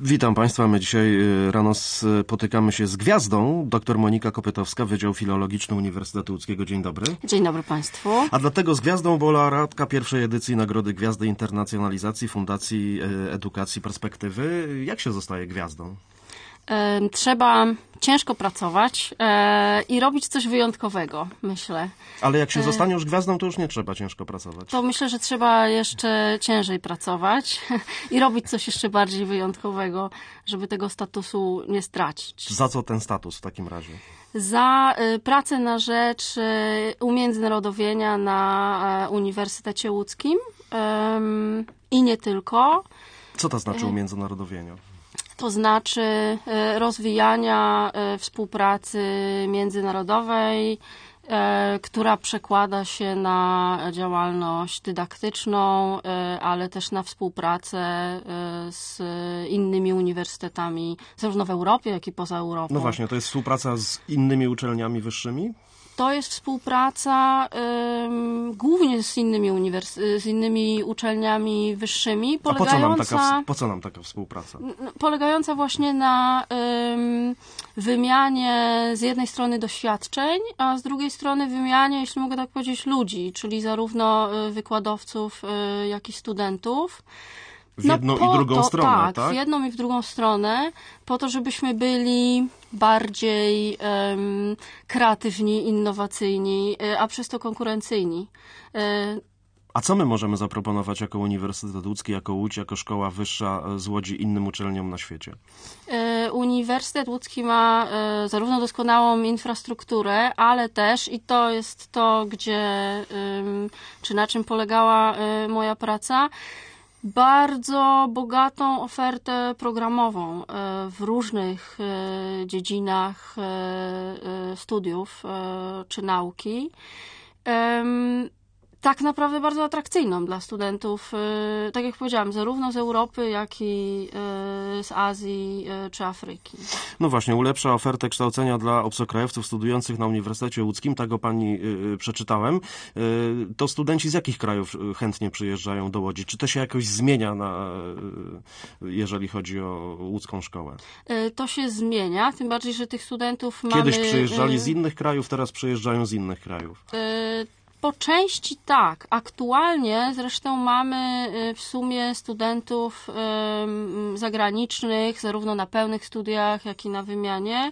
Witam Państwa. My dzisiaj rano spotykamy się z gwiazdą. Dr Monika Kopytowska, Wydział Filologiczny Uniwersytetu Łódzkiego. Dzień dobry. Dzień dobry Państwu. A dlatego z gwiazdą, bo laureatka pierwszej edycji Nagrody Gwiazdy Internacjonalizacji Fundacji Edukacji Perspektywy. Jak się zostaje gwiazdą? Trzeba ciężko pracować i robić coś wyjątkowego, myślę. Ale jak się zostanie już gwiazdą, to już nie trzeba ciężko pracować. To myślę, że trzeba jeszcze ciężej pracować i robić coś jeszcze bardziej wyjątkowego, żeby tego statusu nie stracić. Za co ten status w takim razie? Za pracę na rzecz umiędzynarodowienia na Uniwersytecie Łódzkim i nie tylko. Co to znaczy umiędzynarodowienia? To znaczy rozwijania współpracy międzynarodowej, która przekłada się na działalność dydaktyczną, ale też na współpracę z innymi uniwersytetami, zarówno w Europie, jak i poza Europą. No właśnie, to jest współpraca z innymi uczelniami wyższymi? To jest współpraca głównie z innymi uczelniami wyższymi, po co nam taka współpraca? Polegająca właśnie na wymianie z jednej strony doświadczeń, a z drugiej strony wymianie, jeśli mogę tak powiedzieć, ludzi, czyli zarówno wykładowców, jak i studentów. W jedną i drugą stronę, tak? W jedną i w drugą stronę, po to, żebyśmy byli bardziej kreatywni, innowacyjni, a przez to konkurencyjni. A co my możemy zaproponować jako Uniwersytet Łódzki, jako Łódź, jako szkoła wyższa z Łodzi innym uczelniom na świecie? Uniwersytet Łódzki ma zarówno doskonałą infrastrukturę, ale też, i to jest to, czy na czym polegała moja praca, bardzo bogatą ofertę programową w różnych dziedzinach studiów czy nauki. Tak naprawdę bardzo atrakcyjną dla studentów, tak jak powiedziałam, zarówno z Europy, jak i z Azji czy Afryki. No właśnie, ulepsza ofertę kształcenia dla obcokrajowców studiujących na Uniwersytecie Łódzkim, tak o pani przeczytałem. To studenci z jakich krajów chętnie przyjeżdżają do Łodzi? Czy to się jakoś zmienia, jeżeli chodzi o łódzką szkołę? To się zmienia, tym bardziej, że tych studentów mamy... Kiedyś przyjeżdżali z innych krajów, teraz przyjeżdżają z innych krajów. Po części tak. Aktualnie zresztą mamy w sumie studentów zagranicznych, zarówno na pełnych studiach, jak i na wymianie.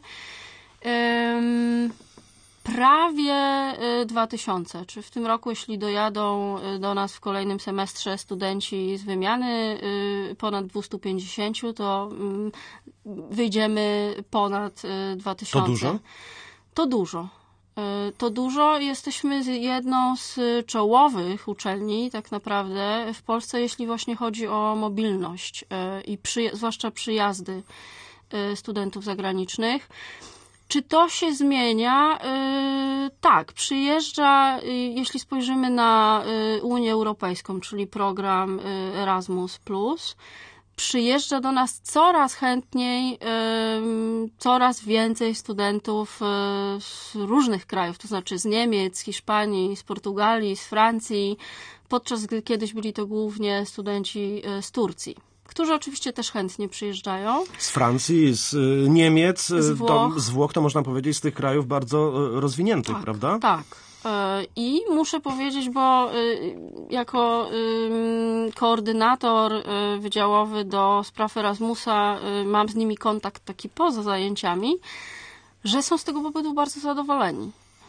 Prawie 2000. Czy w tym roku, jeśli dojadą do nas w kolejnym semestrze studenci z wymiany ponad 250, to wyjdziemy ponad 2000. To dużo? To dużo. To dużo. Jesteśmy jedną z czołowych uczelni tak naprawdę w Polsce, jeśli właśnie chodzi o mobilność i zwłaszcza przyjazdy studentów zagranicznych. Czy to się zmienia? Tak, przyjeżdża, jeśli spojrzymy na Unię Europejską, czyli program Erasmus+, przyjeżdża do nas coraz chętniej, coraz więcej studentów z różnych krajów, to znaczy z Niemiec, z Hiszpanii, z Portugalii, z Francji, podczas gdy kiedyś byli to głównie studenci z Turcji, którzy oczywiście też chętnie przyjeżdżają. Z Francji, z Niemiec, z Włoch, to można powiedzieć z tych krajów bardzo rozwiniętych, tak, prawda? Tak. I muszę powiedzieć, bo jako koordynator wydziałowy do spraw Erasmusa mam z nimi kontakt taki poza zajęciami, że są z tego pobytu bardzo zadowoleni.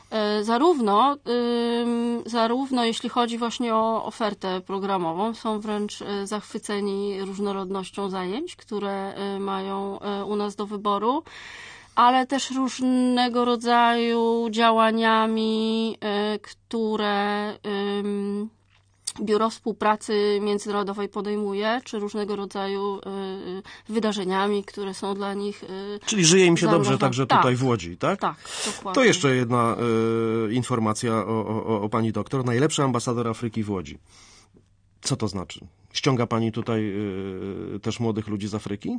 Zarówno jeśli chodzi właśnie o ofertę programową, są wręcz zachwyceni różnorodnością zajęć, które mają u nas do wyboru, ale też różnego rodzaju działaniami, które Biuro Współpracy Międzynarodowej podejmuje, czy różnego rodzaju wydarzeniami, które są dla nich... Czyli żyje im się dobrze także tutaj w Łodzi, tak? Tak, dokładnie. To jeszcze jedna informacja o pani doktor. Najlepszy ambasador Afryki w Łodzi. Co to znaczy? Ściąga pani tutaj też młodych ludzi z Afryki?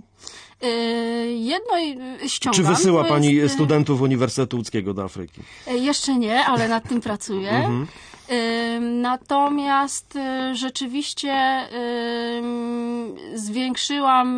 Ściągam. Czy wysyła pani studentów Uniwersytetu Łódzkiego do Afryki? Jeszcze nie, ale nad tym pracuję. Natomiast rzeczywiście zwiększyłam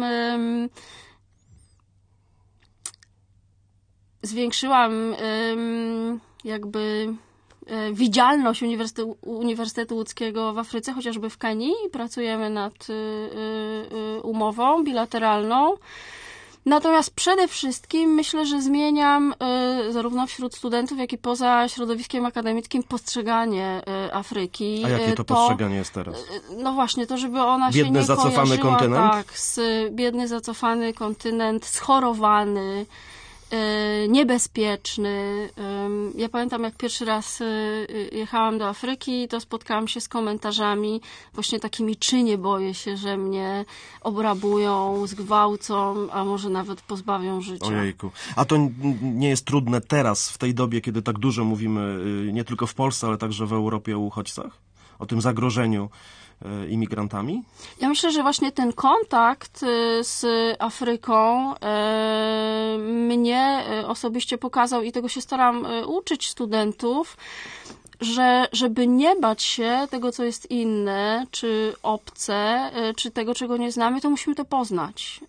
jakby widzialność Uniwersytetu Łódzkiego w Afryce, chociażby w Kenii. Pracujemy nad umową bilateralną. Natomiast przede wszystkim myślę, że zmieniam zarówno wśród studentów, jak i poza środowiskiem akademickim postrzeganie Afryki. A jakie to postrzeganie jest teraz? No właśnie, to żeby ona biedny, się nie zacofany kontynent? Tak, biedny, zacofany kontynent, schorowany, niebezpieczny. Ja pamiętam, jak pierwszy raz jechałam do Afryki, to spotkałam się z komentarzami właśnie takimi, czy nie boję się, że mnie obrabują, zgwałcą, a może nawet pozbawią życia. Ojejku. A to nie jest trudne teraz, w tej dobie, kiedy tak dużo mówimy nie tylko w Polsce, ale także w Europie o uchodźcach? O tym zagrożeniu imigrantami? Ja myślę, że właśnie ten kontakt z Afryką mnie osobiście pokazał i tego się staram uczyć studentów, że żeby nie bać się tego, co jest inne, czy obce, czy tego, czego nie znamy, to musimy to poznać.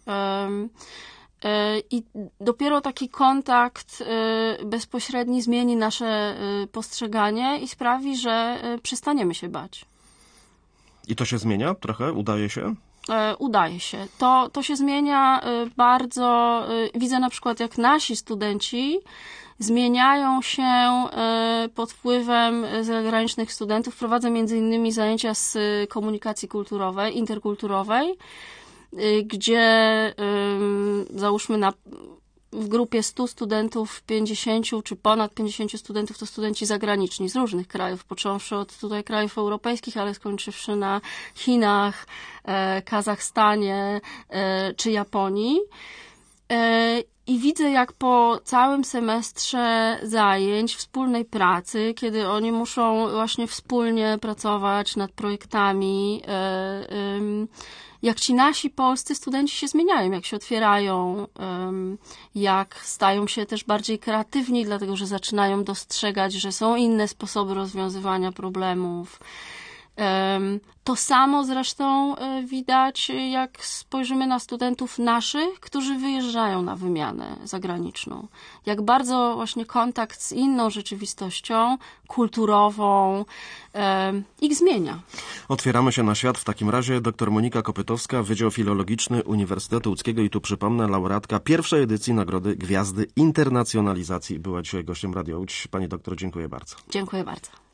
I dopiero taki kontakt bezpośredni zmieni nasze postrzeganie i sprawi, że przestaniemy się bać. I to się zmienia trochę? Udaje się? Udaje się. To się zmienia bardzo. Widzę na przykład, jak nasi studenci zmieniają się pod wpływem zagranicznych studentów. Prowadzę między innymi zajęcia z komunikacji kulturowej, interkulturowej, gdzie załóżmy w grupie 100 studentów 50 czy ponad 50 studentów to studenci zagraniczni z różnych krajów, począwszy od tutaj krajów europejskich, ale skończywszy na Chinach, Kazachstanie czy Japonii. I widzę, jak po całym semestrze zajęć, wspólnej pracy, kiedy oni muszą właśnie wspólnie pracować nad projektami, jak ci nasi polscy studenci się zmieniają, jak się otwierają, jak stają się też bardziej kreatywni, dlatego że zaczynają dostrzegać, że są inne sposoby rozwiązywania problemów. To samo zresztą widać, jak spojrzymy na studentów naszych, którzy wyjeżdżają na wymianę zagraniczną. Jak bardzo właśnie kontakt z inną rzeczywistością, kulturową, ich zmienia. Otwieramy się na świat w takim razie. Dr Monika Kopytowska, Wydział Filologiczny Uniwersytetu Łódzkiego i tu przypomnę, laureatka pierwszej edycji Nagrody Gwiazdy Internacjonalizacji była dzisiaj gościem Radia Łódź. Pani doktor, dziękuję bardzo. Dziękuję bardzo.